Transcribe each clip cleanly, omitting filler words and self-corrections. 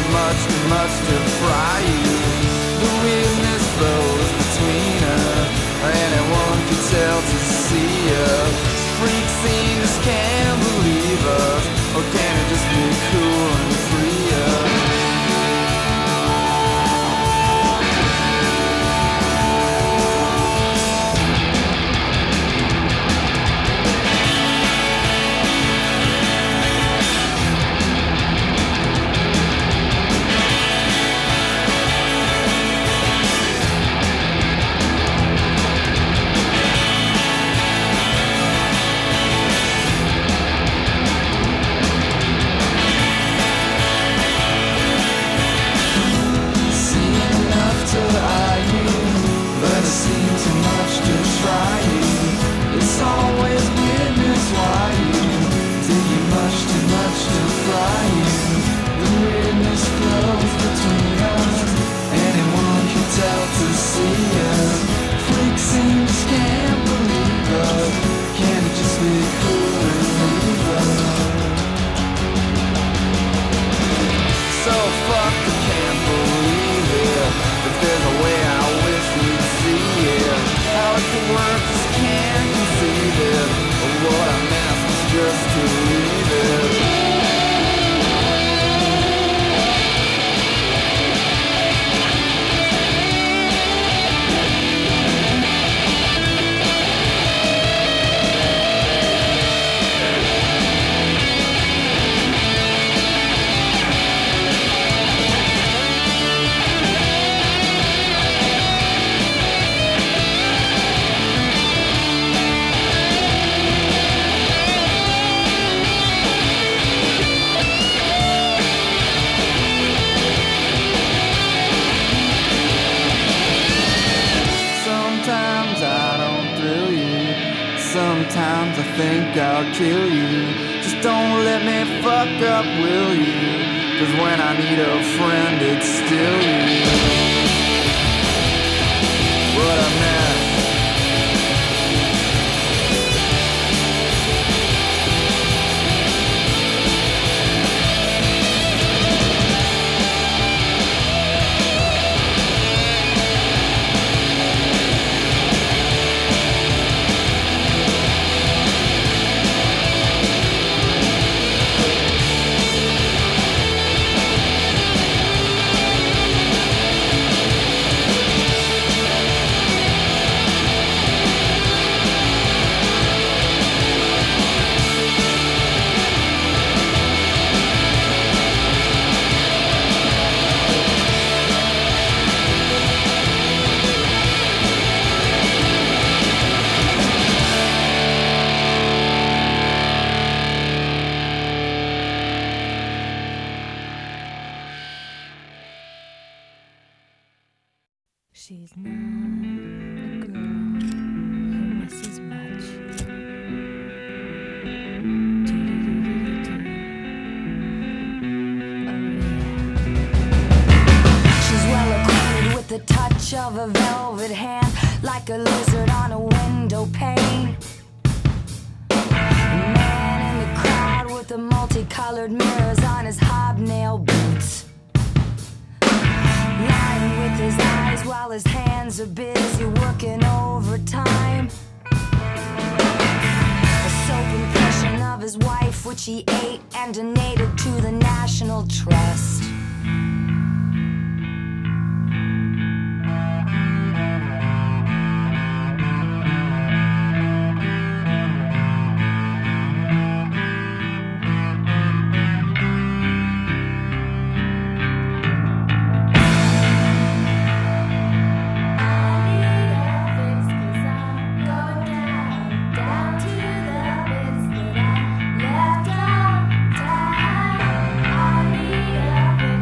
much to fry you. The weirdness flows between us. Anyone could tell to see us. Freak scene just can't believe us. Or can it just be cool and free us? It's always weirdness why you do you much too much to fry you. The weirdness flows between us. Anyone can tell to see us. Freak seems can't believe us. Can it just be cool and leave us? So fucked I can't believe it. If there's a way I wish we'd see it. How it could work just can't conceive it. But what I'm asking is just to leave it. Sometimes I think I'll kill you. Just don't let me fuck up, will you? 'Cause when I need a friend, it's still you. What a mess. She's not a girl who misses much. She's well acquainted with the touch of a velvet hand, like a lizard on a window pane. A man in the crowd with the multicolored mirrors on his hobnail boots, lying with his eyes while his hands are busy working overtime. A soap impression of his wife, which he ate and donated to the National Trust. Left out time, I need a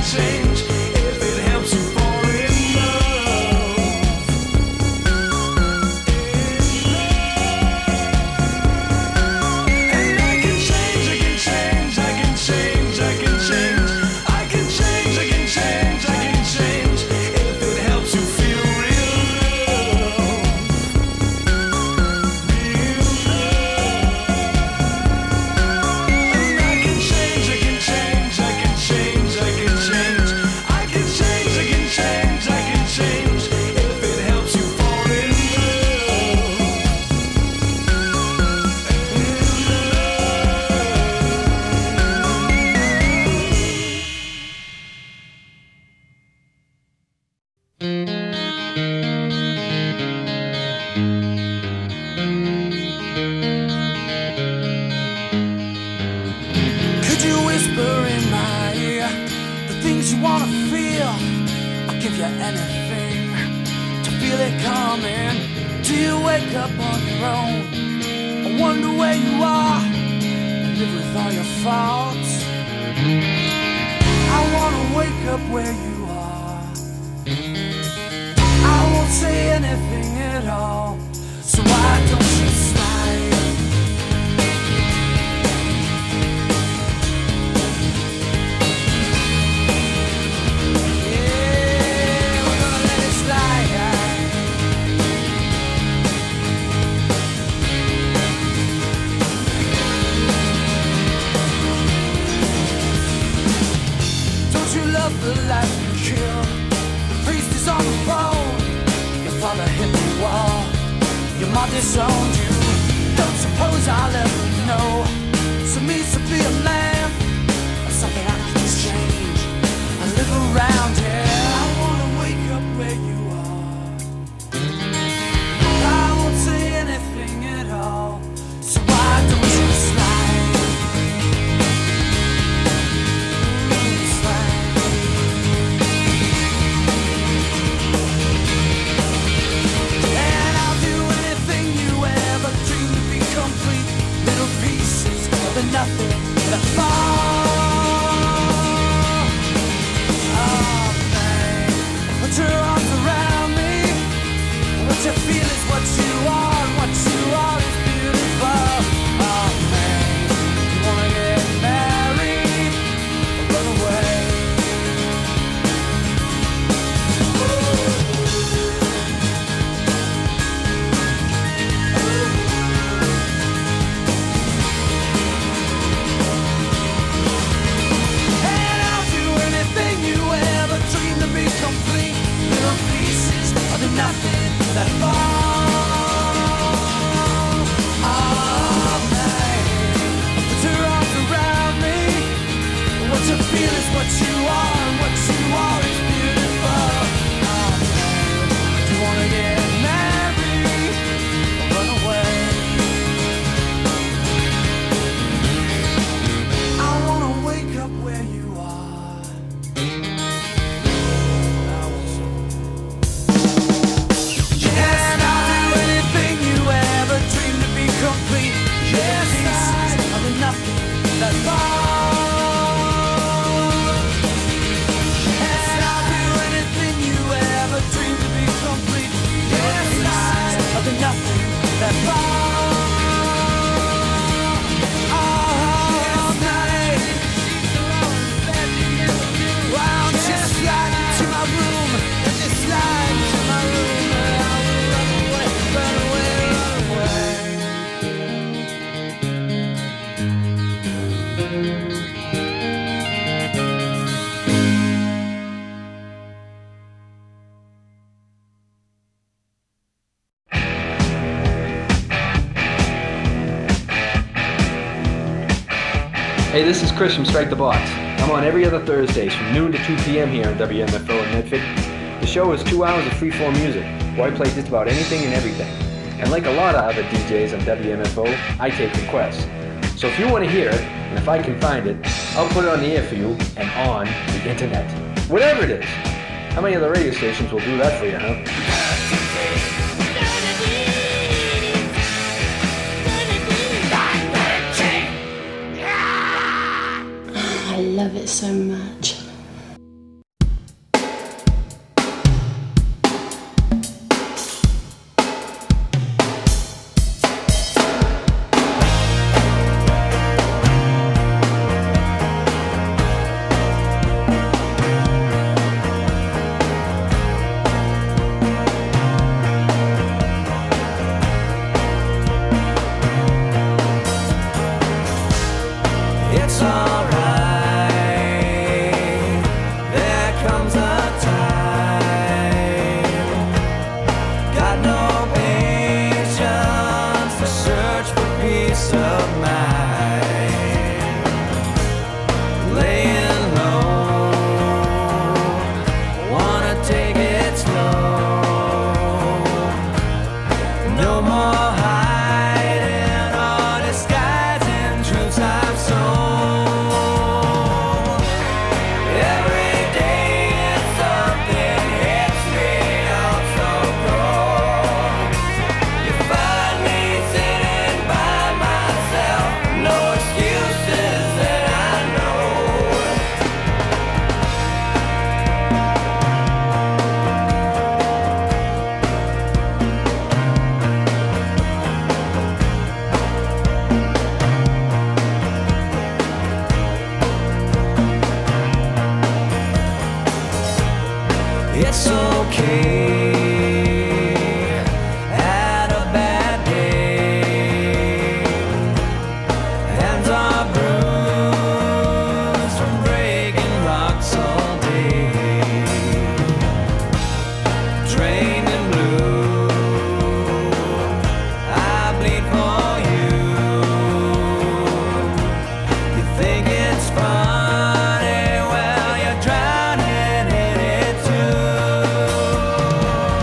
change if it helps you fall in love. And I can change, I can change, I can change, I can change. I can change, I can change, I can change if it helps you feel real love. Real love. And I can change, I can change, I can change, I can change. I can change, I can change, I can change if it helps you fall in love. Could you whisper in my ear the things you wanna feel? I'll give you anything to feel it coming. Do you wake up on your own? I wonder where you are and live with all your faults. I wanna wake up where you are. I won't say anything at all. So why don't you slide? Yeah, we're gonna let it slide. Don't you love the life you kill? The priest is on the phone. Your father hit the wall. Your mom disowned you. Don't suppose I'll ever know. So means to be a man, or something I can change. I live around here. I wanna wake up where you are. I won't say anything at all. So why don't you slide? Slide. And I'll do anything you ever dreamed to be complete. Little pieces of the nothing that fall. Oh, man. Put your arms around me. What you feel is what you are, and what you are is beautiful. Oh, man. You wanna get married or run away? And I'll do anything you ever dreamed to be complete. Little pieces of the nothing that fall. Oh, man. Put your arms around me. What you feel is what you are, and what you are is beautiful. Oh, man. Do you wanna get married or run away? I wanna wake up where you are. And I'll do anything you ever dreamed to be complete. Yes, pieces of the nothing that fall. And I'll do anything you ever dreamed to be complete. Yes, pieces of the nothing that fall. Oh, night. Why don't you slide into my room? And just slide into my room. And I will run away, run away, run away. Hey, this is Chris from Strike the Box. I'm on every other Thursdays from noon to 2 p.m. here on WMFO in Medford. The show is 2 hours of free-form music, where I play just about anything and everything. And like a lot of other DJs on WMFO, I take requests. So if you want to hear it, and if I can find it, I'll put it on the air for you and on the internet. Whatever it is. How many other radio stations will do that for you, huh? I love it so much. It's okay. Had a bad day. Hands are bruised from breaking rocks all day. Trained in blue, I bleed for you. You think it's funny, well, you're drowning in it too.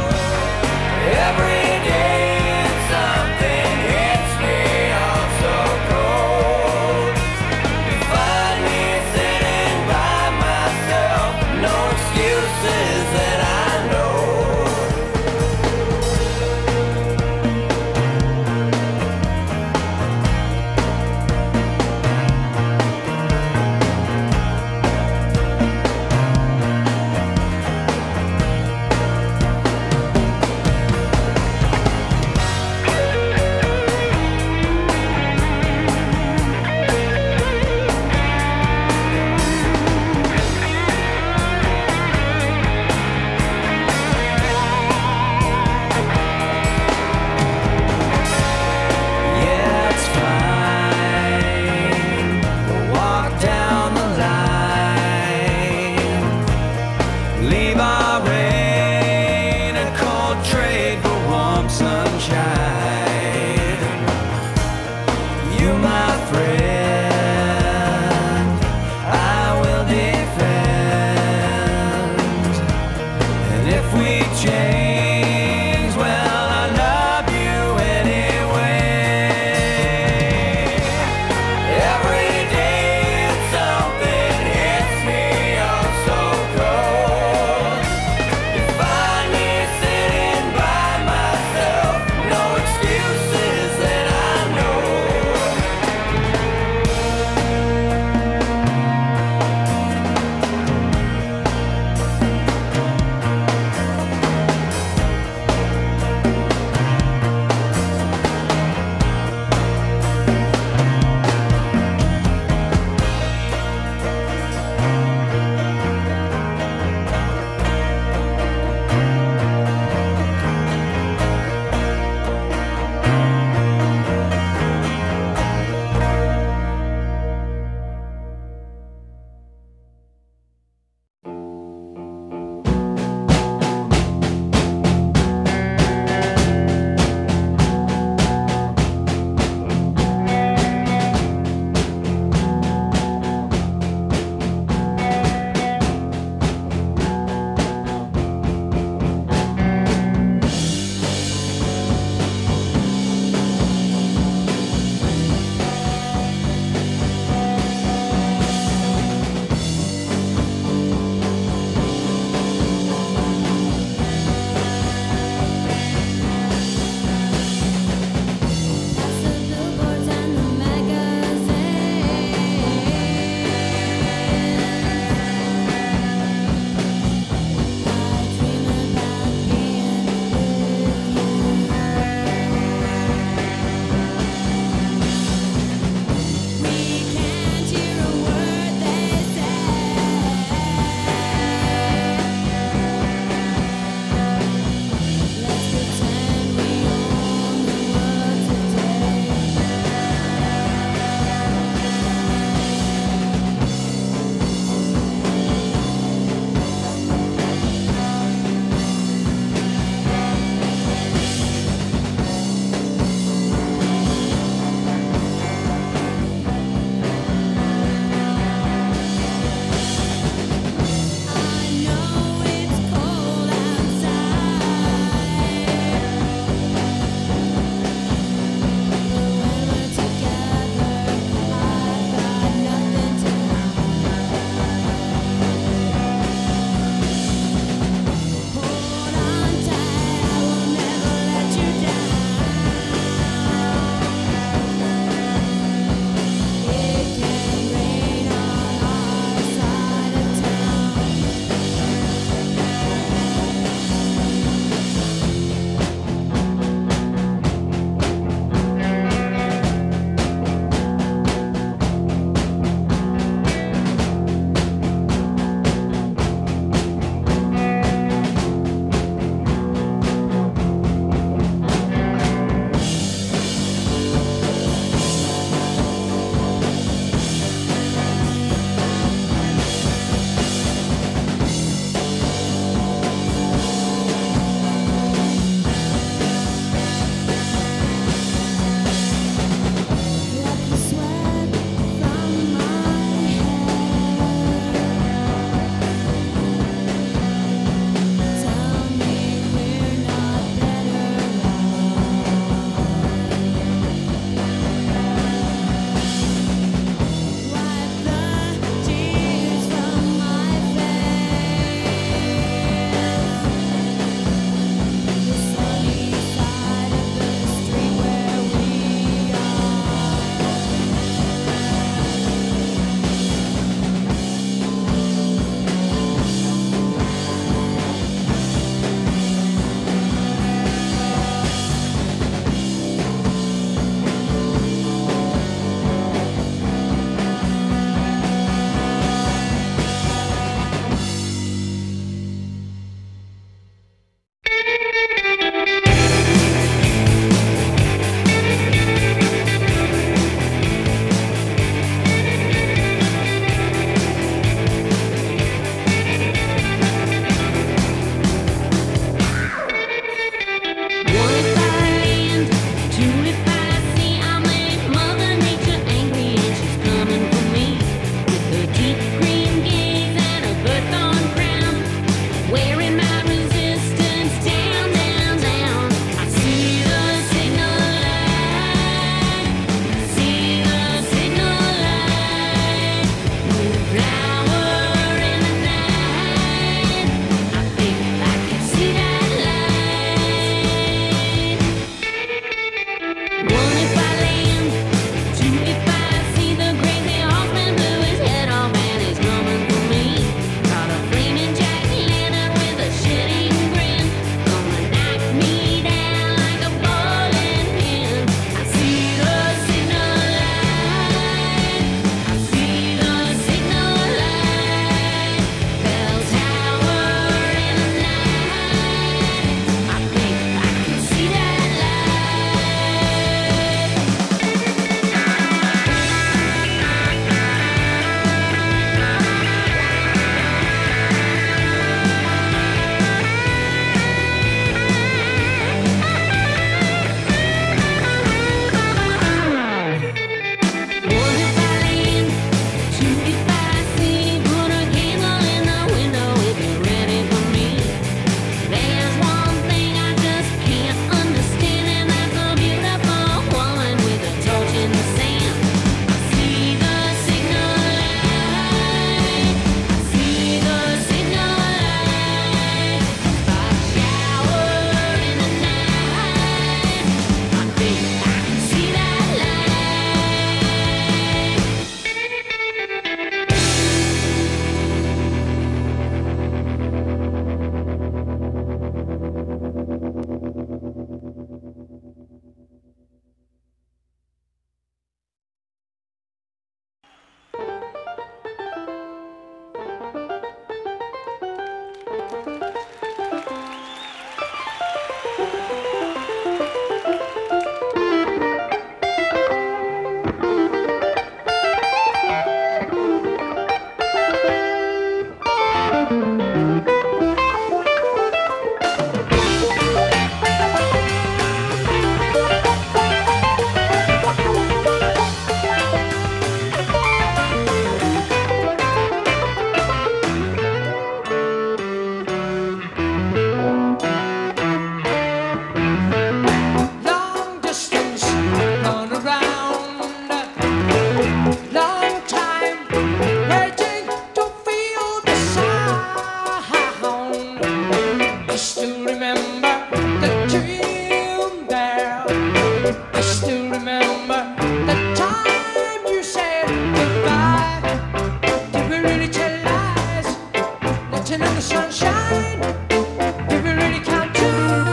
sunshine. If you really count to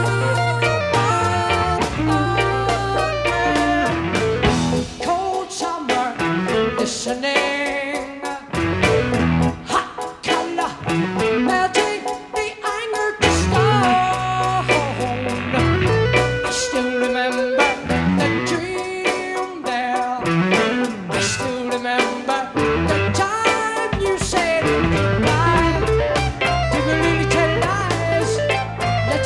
cold summer, listening. Hot color, melting the anger to stone. I still remember the dream there. I still remember the time you said goodbye. Did we really tell lies? Let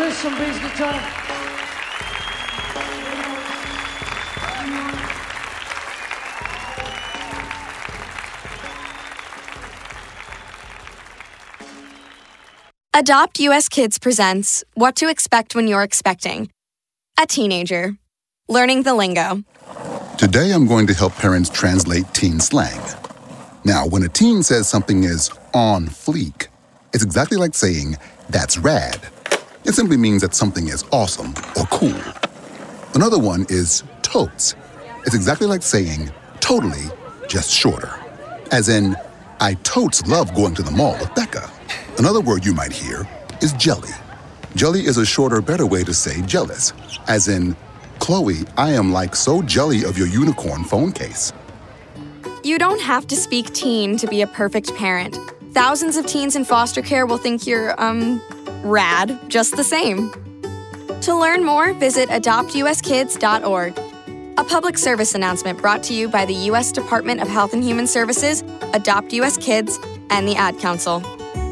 Chris on bass guitar. Adopt US Kids presents What to Expect When You're Expecting. A teenager. Learning the lingo. Today I'm going to help parents translate teen slang. Now, when a teen says something is on fleek, it's exactly like saying, that's rad. It simply means that something is awesome or cool. Another one is totes. It's exactly like saying, totally, just shorter. As in, I totes love going to the mall with Becca. Another word you might hear is jelly. Jelly is a shorter, better way to say jealous. As in, Chloe, I am like so jelly of your unicorn phone case. You don't have to speak teen to be a perfect parent. Thousands of teens in foster care will think you're, rad, just the same. To learn more, visit adoptuskids.org. A public service announcement brought to you by the U.S. Department of Health and Human Services, Adopt US Kids, and the Ad Council.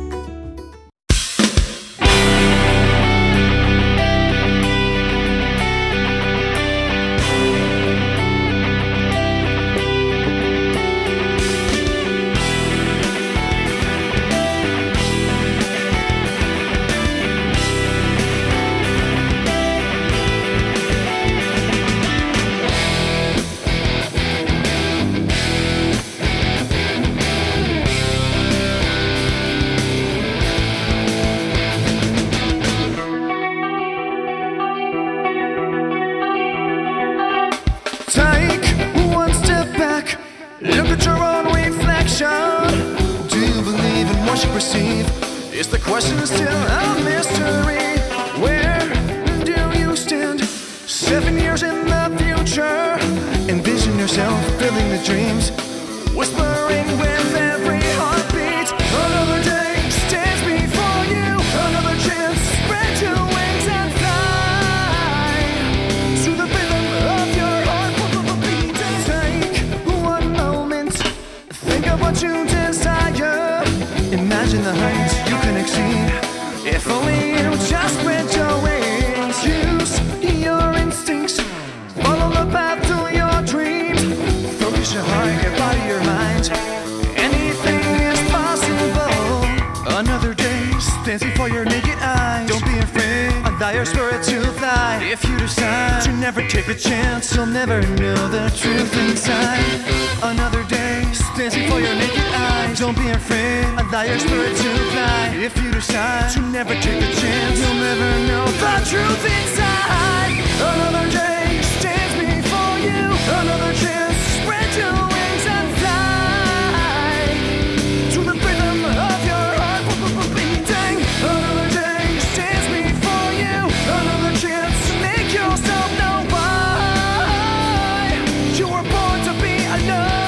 Look at your own reflection. Do you believe in what you perceive? Is the question still a mystery? Where do you stand? 7 years in the future. Envision yourself filling the dreams, whispering with every heartbeat. Another day stands before you. Another chance, spread your wings and fly to the rhythm of your heart. Take one moment, think of what you desire. Imagine the heights you can exceed. If only you just spread your wings. Use your instincts, follow the path to your dreams. Focus your heart, your body, your mind. Anything is possible. Another day stands before your naked eyes. Don't be afraid, allow your spirit to fly. If you decide to never take a chance, you'll never know the truth inside. Another day stands before your naked eyes. Don't be afraid, allow your spirit to fly. If you decide to never take a chance, you'll never know the truth inside. Another day stands before you. Another chance, spread your wings and fly to the rhythm of your heart beating. Another day stands before you. Another chance to make yourself know why you were born to be alive.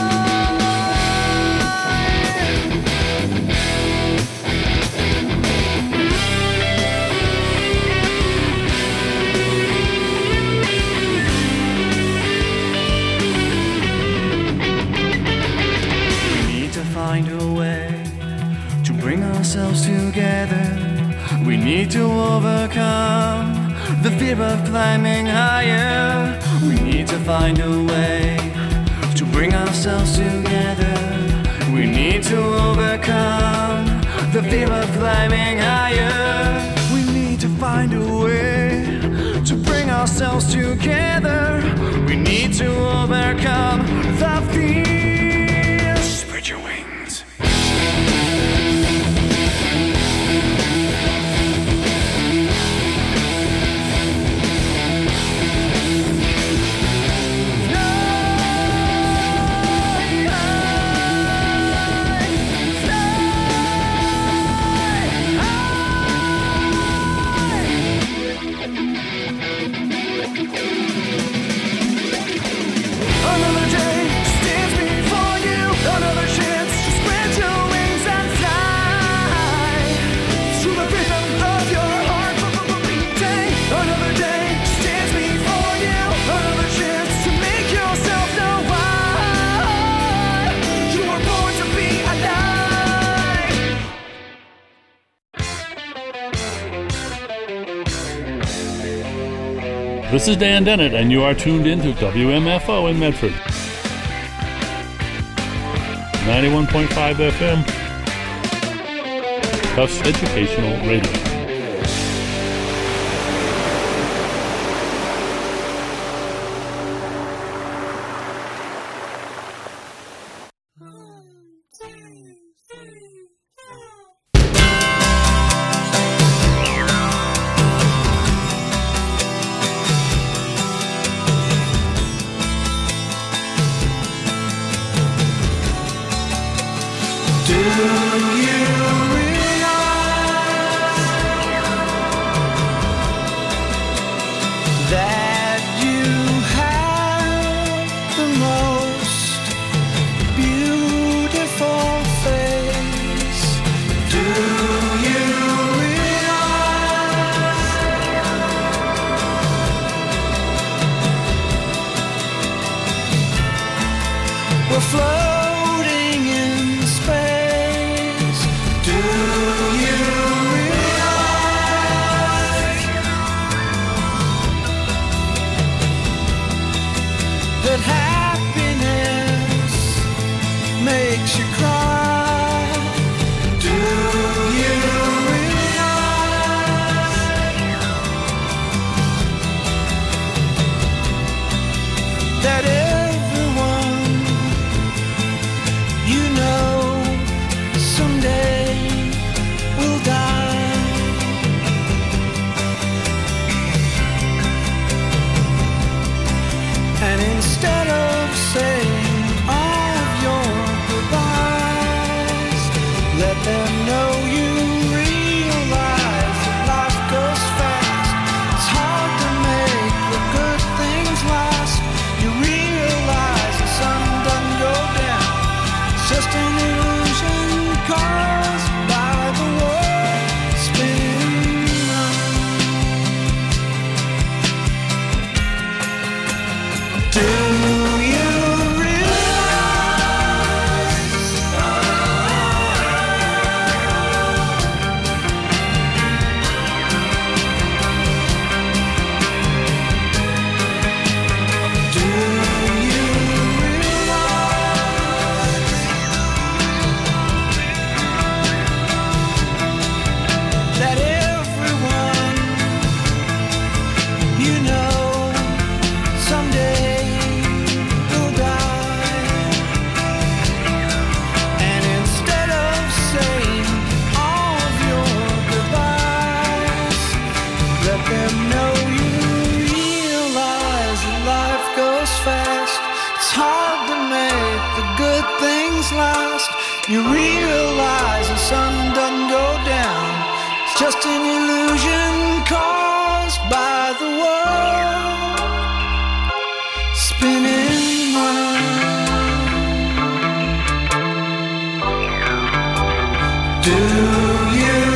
Find a way to bring ourselves together. We need to overcome the fear of climbing higher. We need to find a way to bring ourselves together. We need to overcome the fear of climbing higher. We need to find a way to bring ourselves together. We need to overcome the fear. Spread your wings. Another day stands This is Dan Dennett, and you are tuned in to WMFO in Medford. 91.5 FM. Tufts Educational Radio. You realize the sun doesn't go down. It's just an illusion caused by the world spinning round. Do you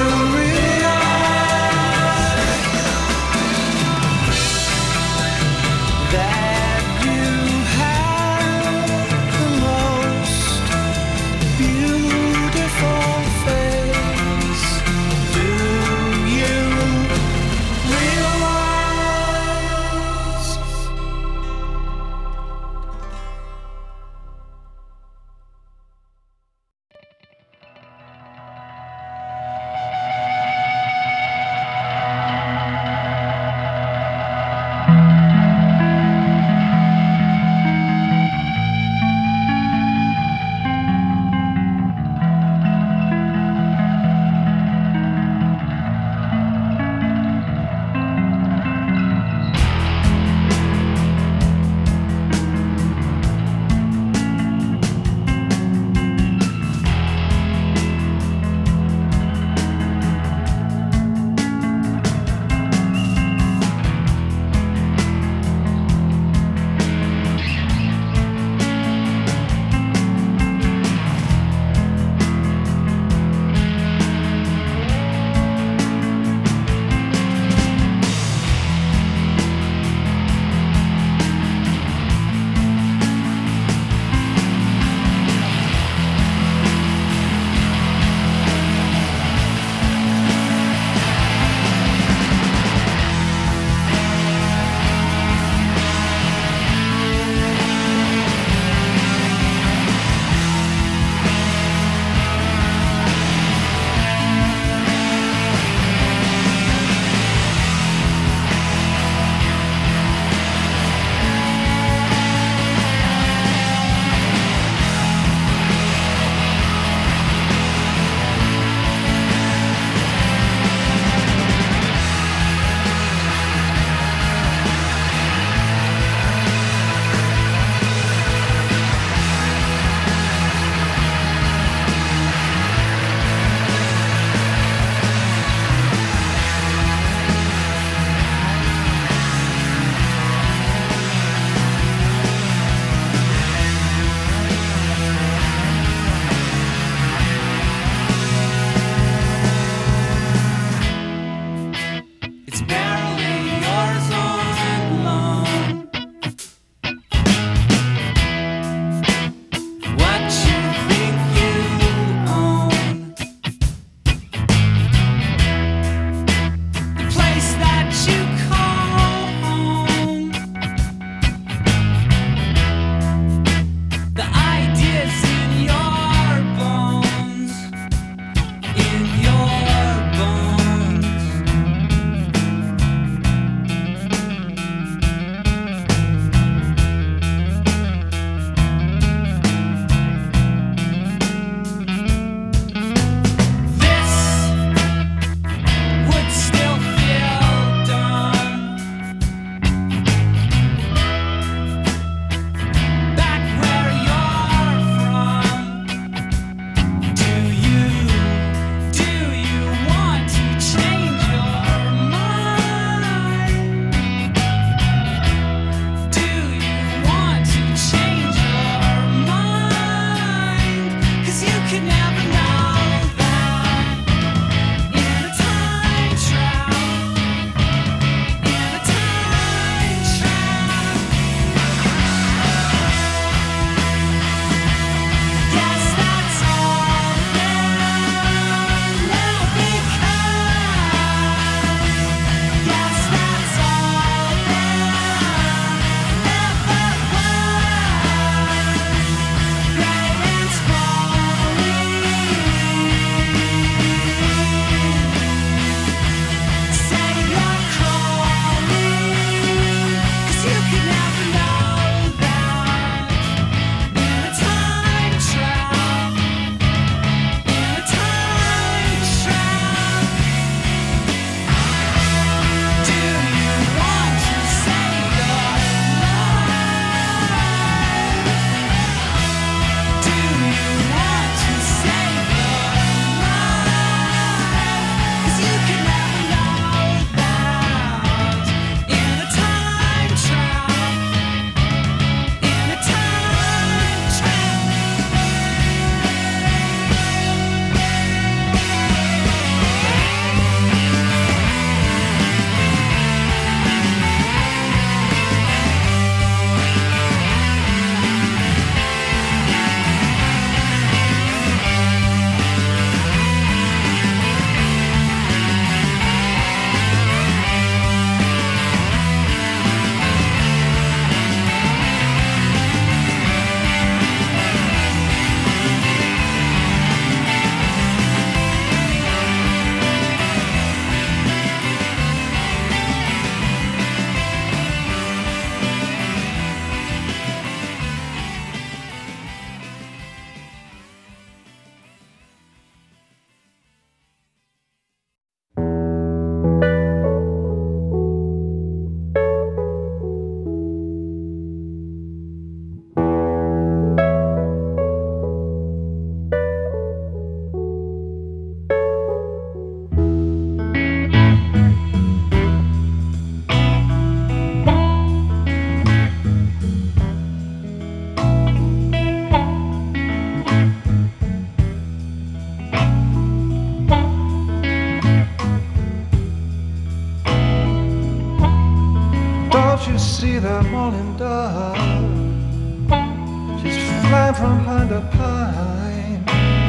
the morning dove. She's flying from pine to pine.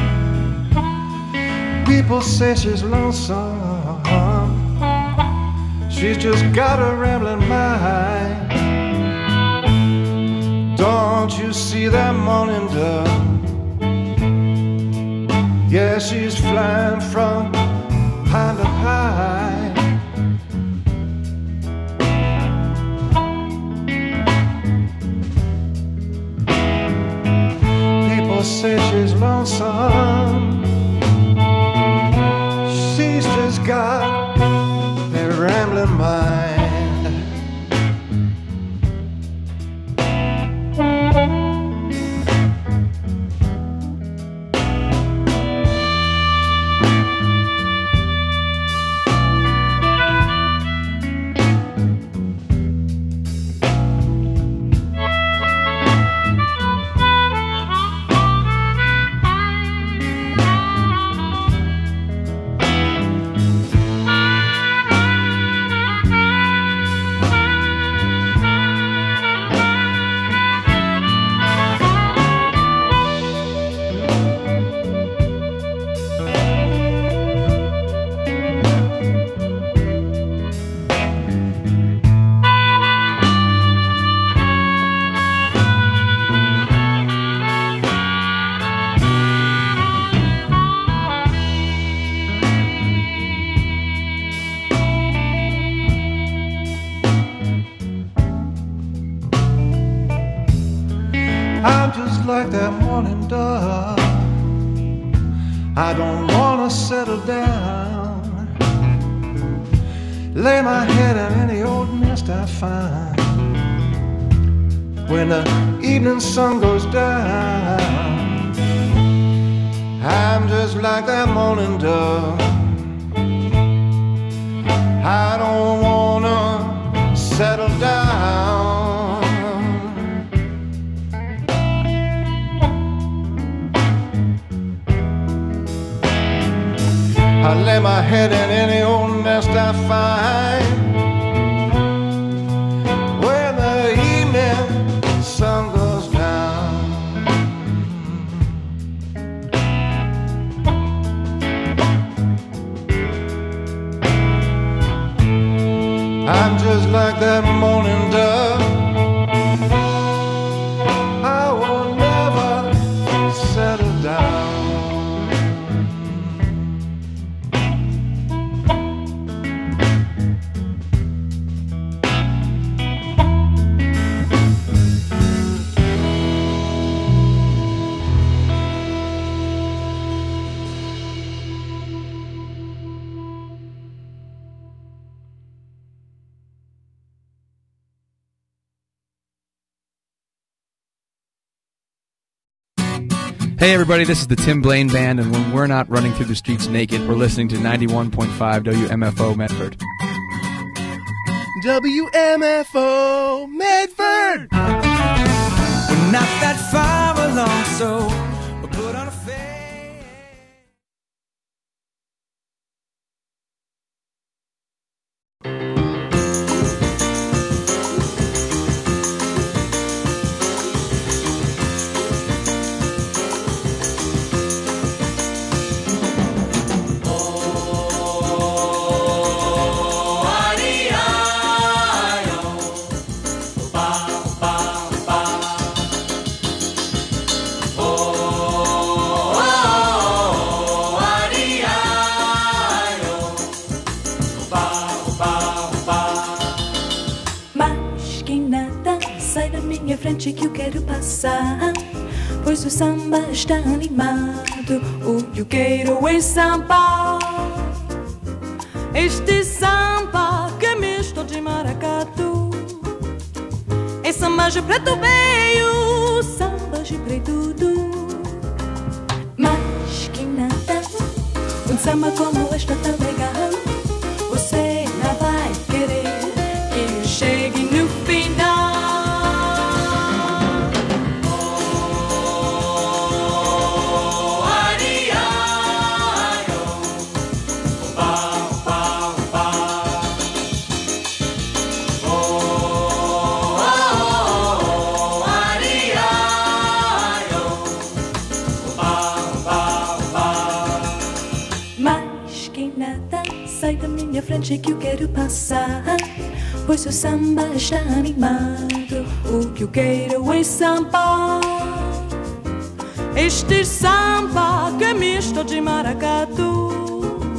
People say she's lonesome. She's just got a rambling mind. Don't you see that morning dove? Yeah, she's flying from pine to pine. People say she's lonesome. She's just got a rambling mind. I'm just like that morning dove. I don't wanna settle down, lay my head in any old nest I find. When the evening sun goes down, I'm just like that morning dove. I don't wanna settle down. I lay my head in any old nest I find. When the evening sun goes down, I'm just like that morning dove. I will never settle down. Hey everybody, this is the Tim Blaine Band, and when we're not running through the streets naked, we're listening to 91.5 WMFO Medford. WMFO Medford! We're not that far along, so we'll put on a face. Frente que eu quero passar, pois o samba está animado, o que eu quero é samba. Este samba que é misto de maracatu, é samba de preto veio, samba de preto tudo. Mas que nada, um samba como este tão legal, você não vai querer que chegue no final. que nada, sai da minha frente que eu quero passar, pois o samba está animado. O que eu quero é samba, este samba que é misto de maracatu.